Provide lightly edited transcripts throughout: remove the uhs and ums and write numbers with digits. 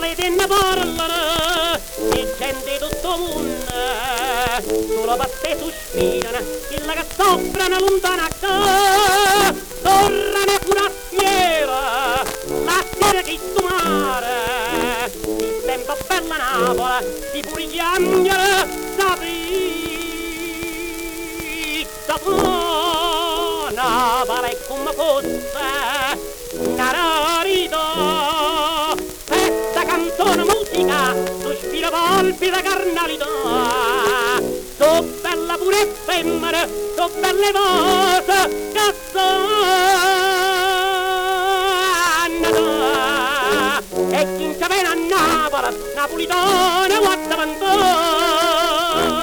vede ne parlano e gente tutto mondo solo per te sospirano quella che soffrono lontana tornano curazziera la sera che tu mare il tempo bella Napola si pure chiamano saprizza Napola è come fosse una rarità questa canzone musica sospira palpita carnalità so bella pure femmina so belle cose che sono e chi ci viene a Napoli napolitano guarda vantone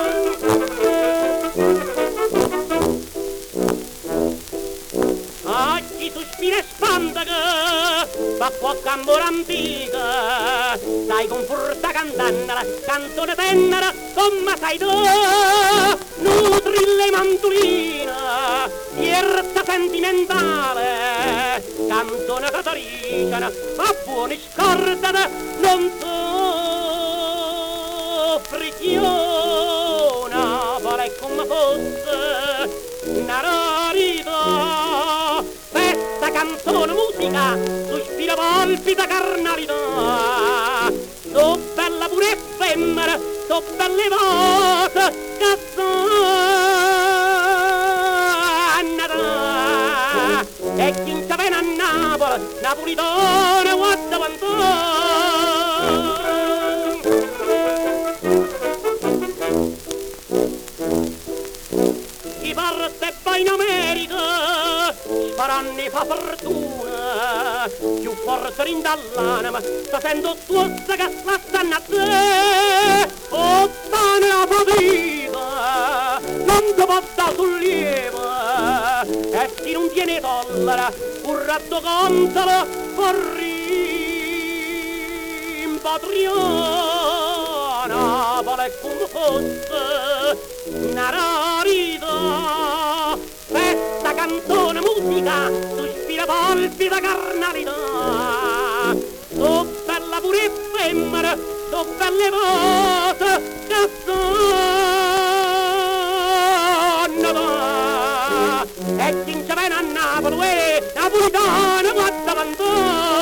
chi sospira e spanta che fa qua cambora antica sai conforta cantando la canzone tenera come sai tu nutri le mandolina fierta sentimentale canzone cataricana fa buoni scordate non soffri Napoli è come fosse una rarità questa canzone musica sospira palpita carnalità so bella pure femmina so belle cose che sono e chi ci viene a Napoli napolitano guarda quanto chi parte va in America sparanni fa fortuna più forte rindall'anima sapendo tuossa che la stanno a te o stanno a fatica non ti può da sollievo e chi non tiene dollaro currato contalo rimpatriana vale come fosse una rarità questa canzone musica sospira palpita carnalità so bella pure femmina so belle cose che sono e chi ci viene a Napoli napolitano guarda quanto